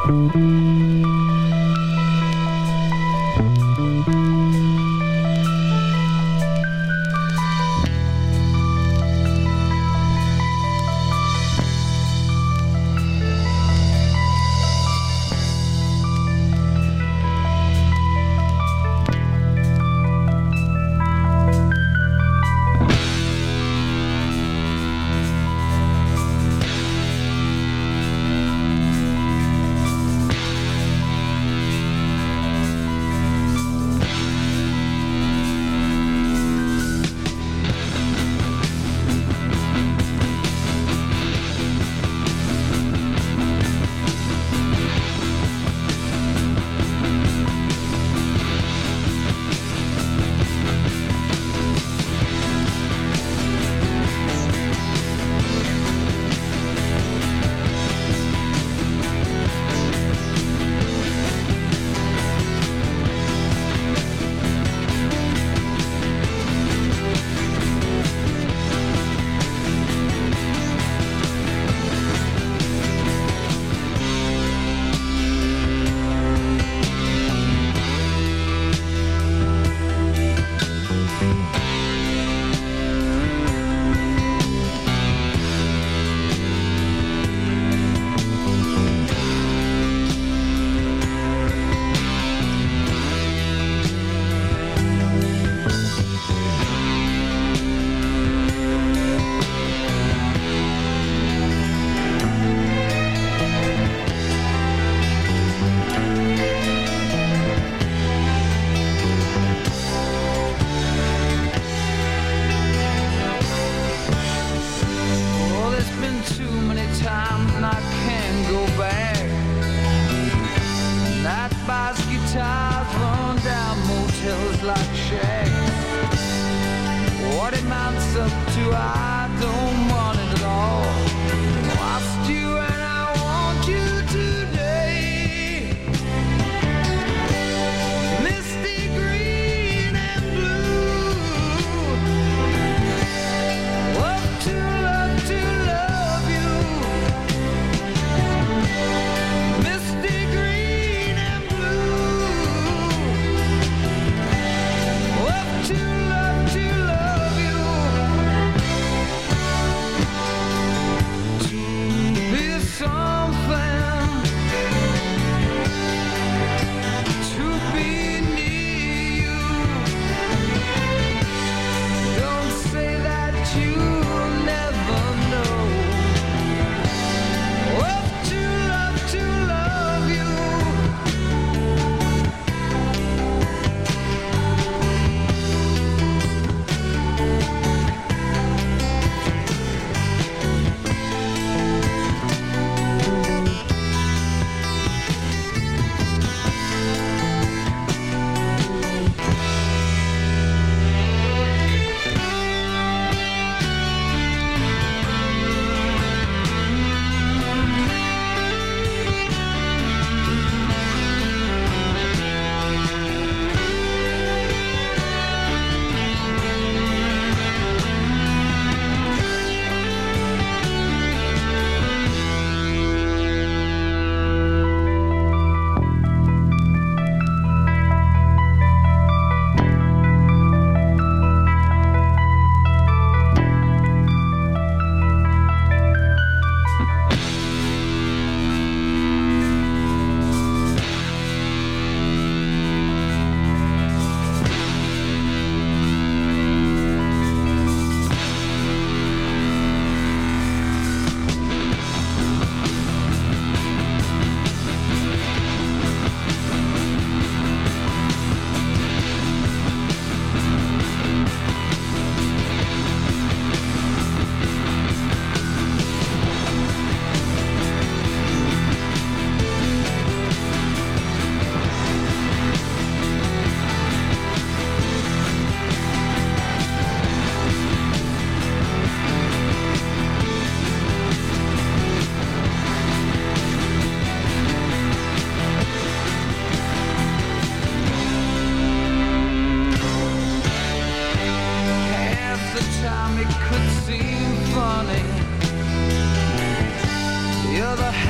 time it could seem funny. The other half's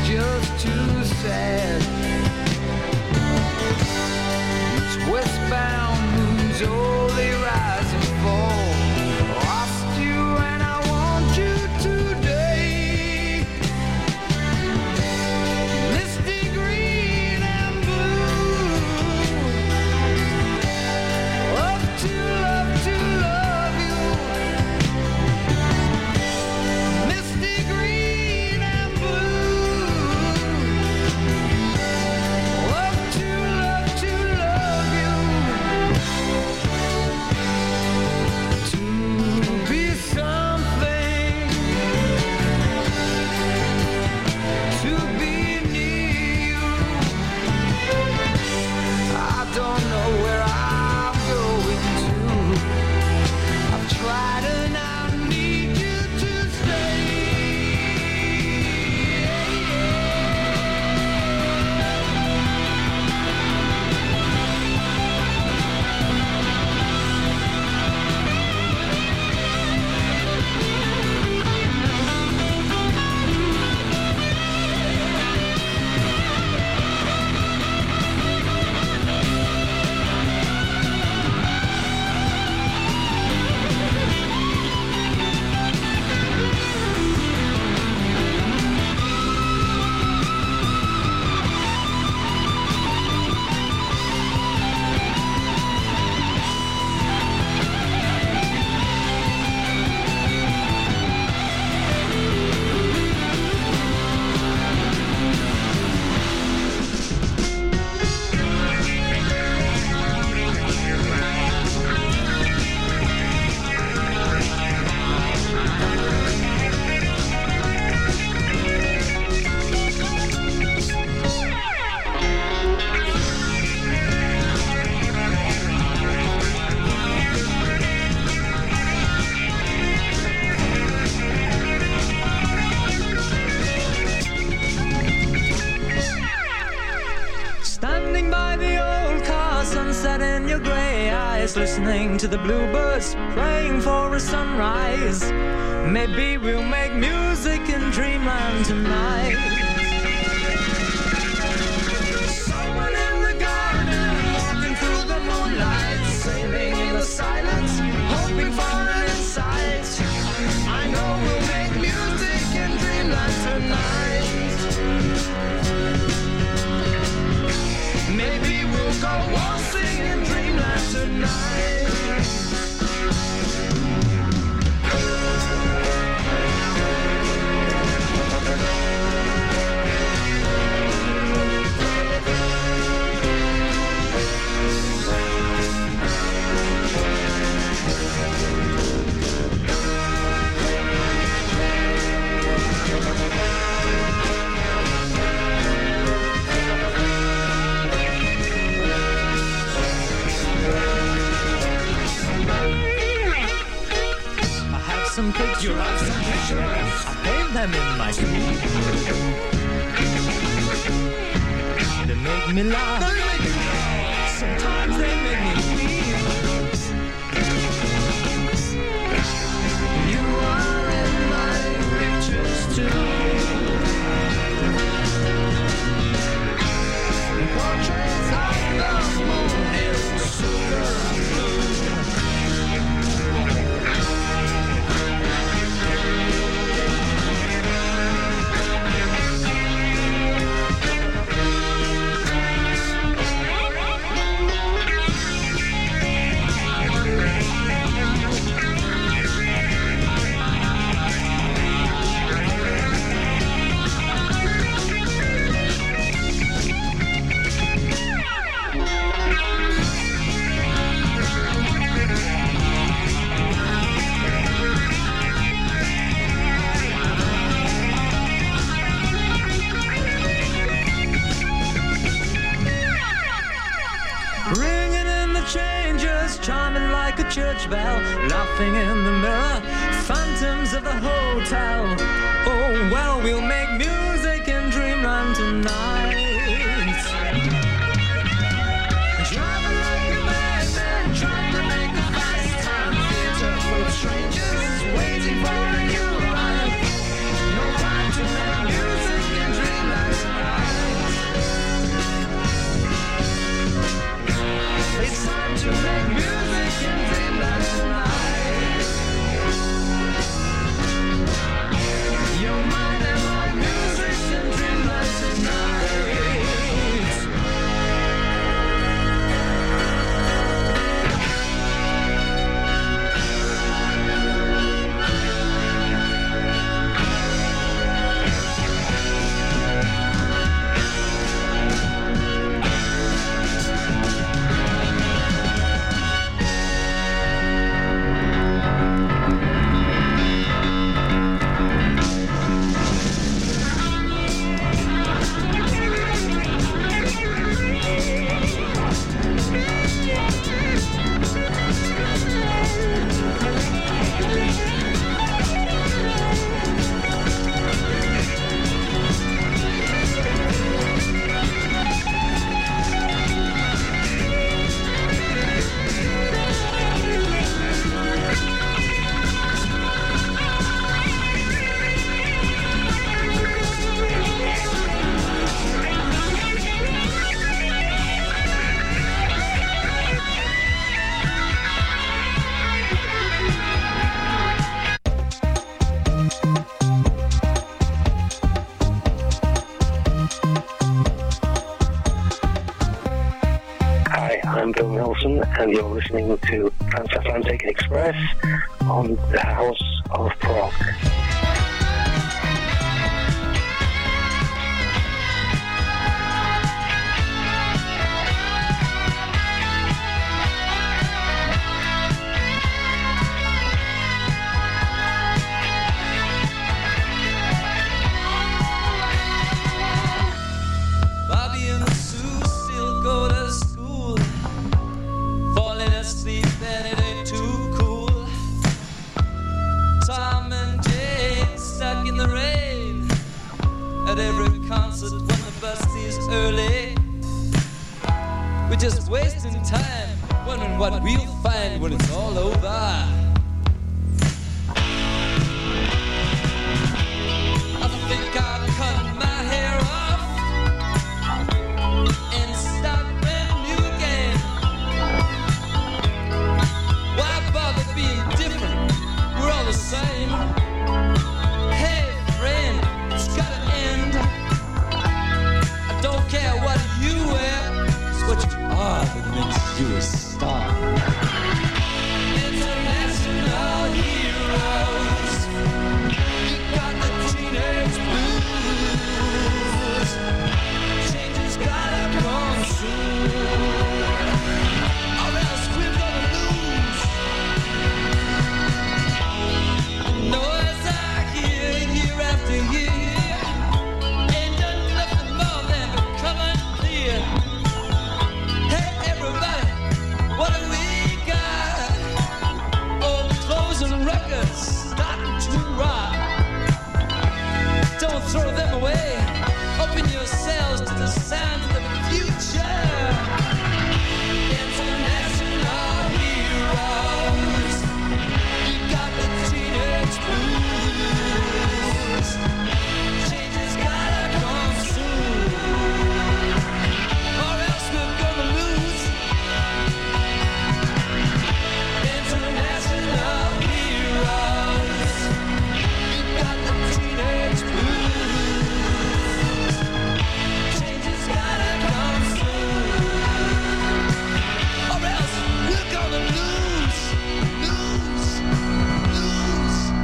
just too sad. It's westbound moons, oh, they rise and fall. Lost you and I want you today. Misty green and blue. Love to love you. Misty green and blue. Love to love you. To be something, to be near you. I don't know where I'm going to. I've tried and I need you to stay. Standing by the old car, sunset in your grey eyes, listening to the bluebirds, praying for a sunrise. Maybe we'll make music in dreamland tonight. Someone in the garden, walking through the moonlight, sailing in the silence, hoping for an insight. I know we'll make music in dreamland tonight. Maybe we'll go waltzing in dreamland tonight. Some pictures. You have some pictures. I paint them in my sleep. They make me laugh. Sometimes they make me weep. You are in my pictures too. Portraits of the moon in sugar and blue. Charming like a church bell, laughing in the mirror, phantoms of the hotel. Oh, well, we'll make music in dreamland tonight. Driving like a madman, trying to make a fast time. Theater full of strangers, waiting for a new ride. No time to make music in dreamland. Nelson, and you're listening to Transatlantic Express on the House of Prog. Bobby and Sue still go to school, falling asleep and it ain't too cool. Tom and Jane stuck in the rain at every concert when the bus leaves early. We're just wasting time, wondering what we'll find when it's all over. I think I'll cut my hair off and start brand new again. Why bother being different? We're all the same. Hey friend, it's gotta end. I don't care what you wear, it's what you are that makes you a star. International heroes, you got the teenage blues. Change has gotta come soon, or else we're gonna lose. The noise I hear year after year ain't done nothing more than become unclear. Hey everybody, what do we got? Old clothes and records starting to rot. Don't throw them away. Open yourselves to the sound of the future. International heroes, you got the teenage blues. Change has gotta come soon, or else we're gonna lose. International heroes, you got the teenage blues. Change has gotta come soon, or else we're gonna lose, lose, lose, lose.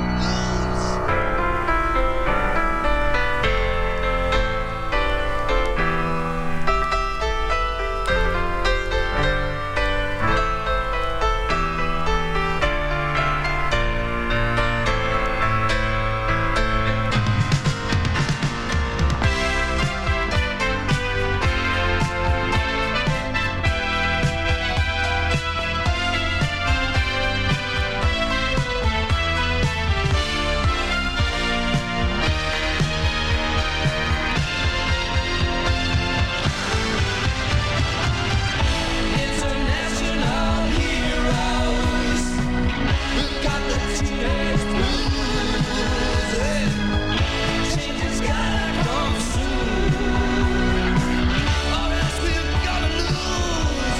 International heroes, we've got the teenage blues. Change has gotta come soon, or else we're gonna lose.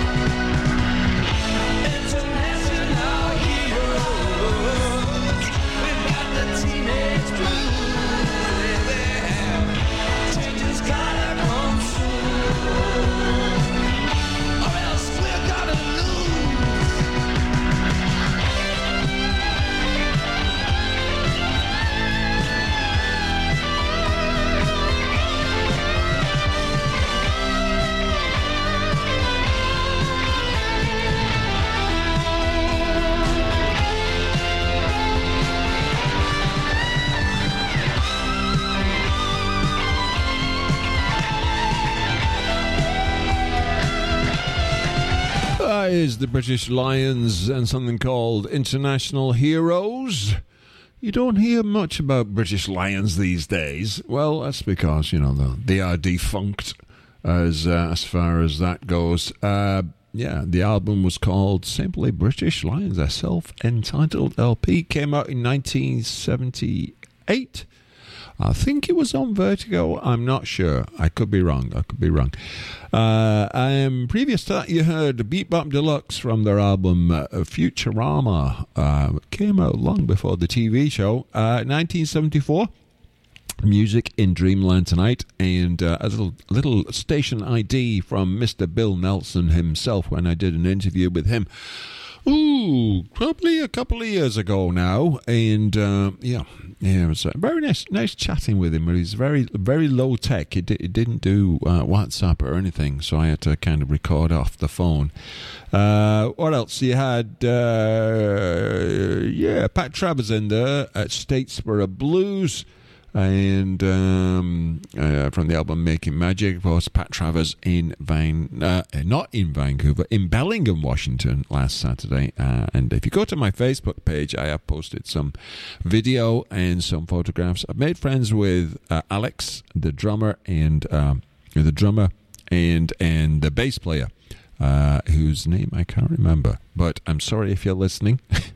International heroes, we've got the teenage blues. Change has gotta come soon, or else we're gonna lose. That is the British Lions and something called International Heroes. You don't hear much about British Lions these days. Well, that's because, you know, they are defunct as far as that goes. Yeah, the album was called simply British Lions. A self-entitled LP came out in 1978. I think it was on Vertigo. I'm not sure. I could be wrong. Previous to that, you heard Beat Bop Deluxe from their album Futurama. Came out long before the TV show. 1974. music in Dreamland tonight, and a little station ID from Mr. Bill Nelson himself when I did an interview with him. Ooh, probably a couple of years ago now, and it was very nice chatting with him. But he's very low tech. It didn't do WhatsApp or anything, so I had to kind of record off the phone. What else? You had Pat Travers in there at Statesboro Blues. And from the album Making Magic was Pat Travers in not in Vancouver, in Bellingham, Washington last Saturday. And if you go to my Facebook page, I have posted some video and some photographs. I've made friends with Alex, the drummer, and the bass player, whose name I can't remember. But I'm sorry if you're listening.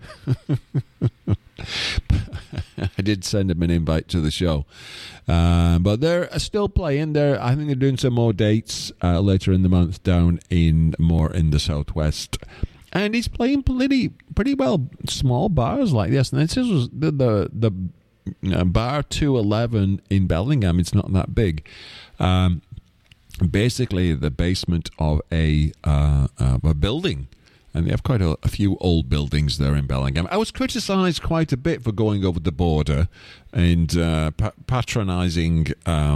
I did send him an invite to the show, but they're still playing. I think they're doing some more dates later in the month down in the southwest, and he's playing pretty well small bars like this. And this was the bar 211 in Bellingham. It's not that big. Basically, the basement of a building. And they have quite a few old buildings there in Bellingham. I was criticised quite a bit for going over the border and patronising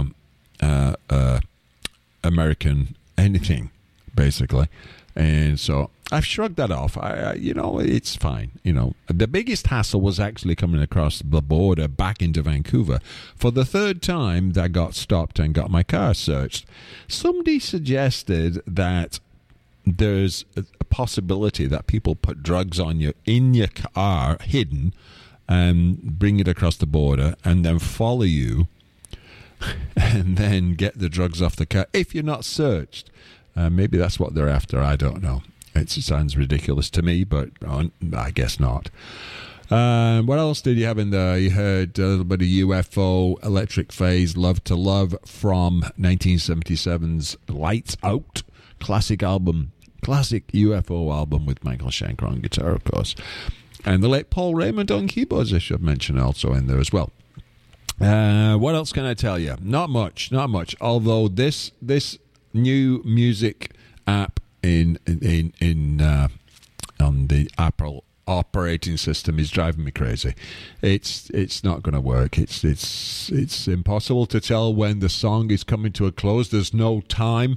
American anything, basically. And so I've shrugged that off. It's fine. The biggest hassle was actually coming across the border back into Vancouver. For the third time, that got stopped and got my car searched. Somebody suggested that there's a possibility that people put drugs on you in your car, hidden, and bring it across the border, and then follow you, and then get the drugs off the car if you're not searched. Maybe that's what they're after. I don't know. It sounds ridiculous to me, but I guess not. What else did you have in there? You heard a little bit of UFO, Electric Phase, Love to Love from 1977's Lights Out. Classic UFO album with Michael Schenker on guitar, of course. And the late Paul Raymond on keyboards, I should mention, also in there as well. What else can I tell you? Not much. Although this new music app on the Apple operating system is driving me crazy. It's not going to work. It's impossible to tell when the song is coming to a close. There's no time.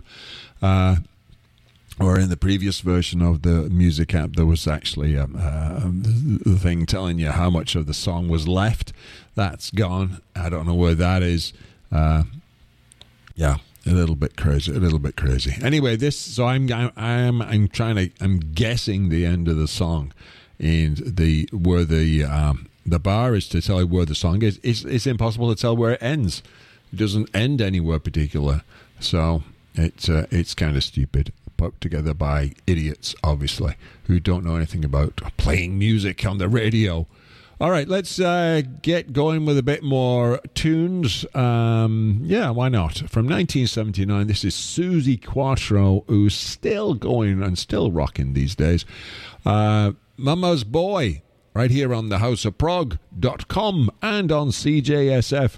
Or in the previous version of the music app, there was actually the thing telling you how much of the song was left. That's gone. I don't know where that is. A little bit crazy. Anyway, I'm guessing the end of the song, and where the bar is to tell you where the song is. It's impossible to tell where it ends. It doesn't end anywhere particular. So it's kind of stupid. Put together by idiots, obviously, who don't know anything about playing music on the radio. All right, let's get going with a bit more tunes. Why not? From 1979, this is Suzi Quatro, who's still going and still rocking these days. Mama's Boy, right here on the houseofprog.com and on CJSF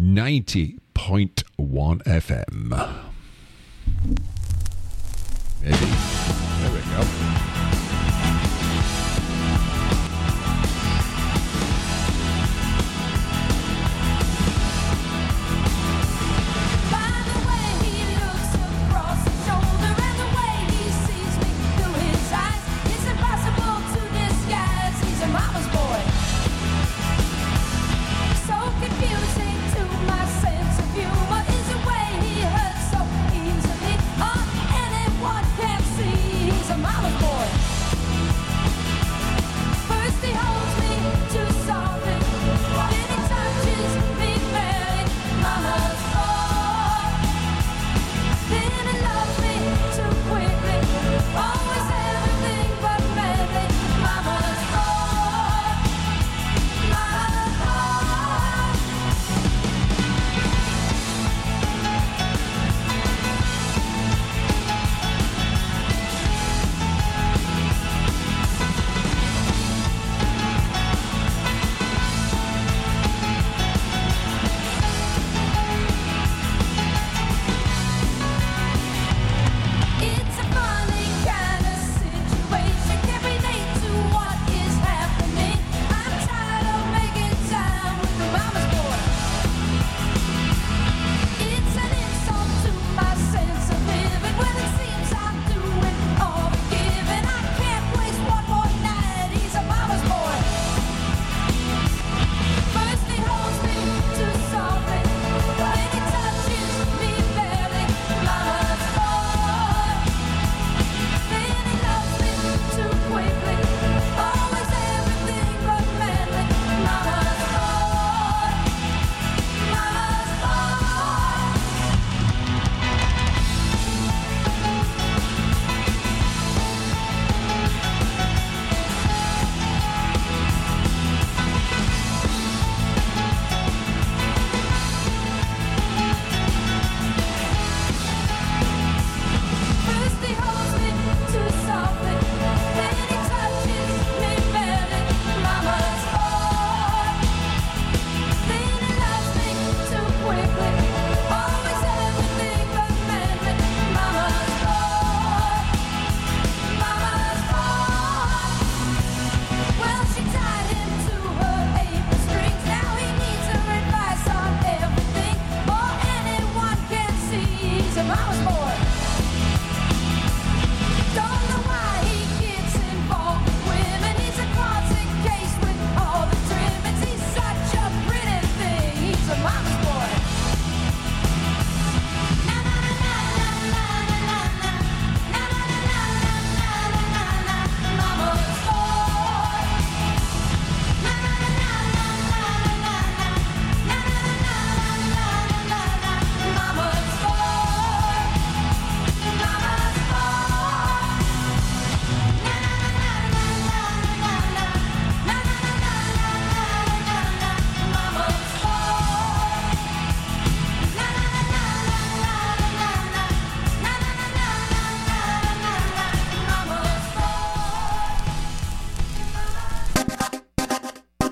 90.1 FM. Maybe. There we go. Mama's boy.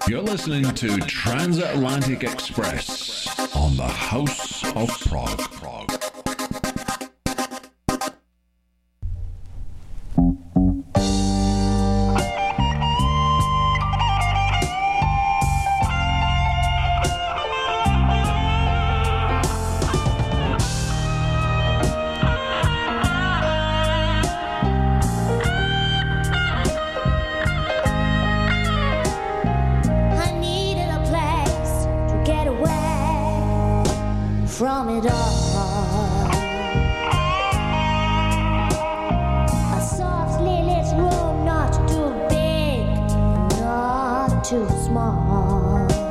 You're listening to Transatlantic Express on the House of Prague. I needed a place to get away from it all. A softly lit room, not too big, not too small.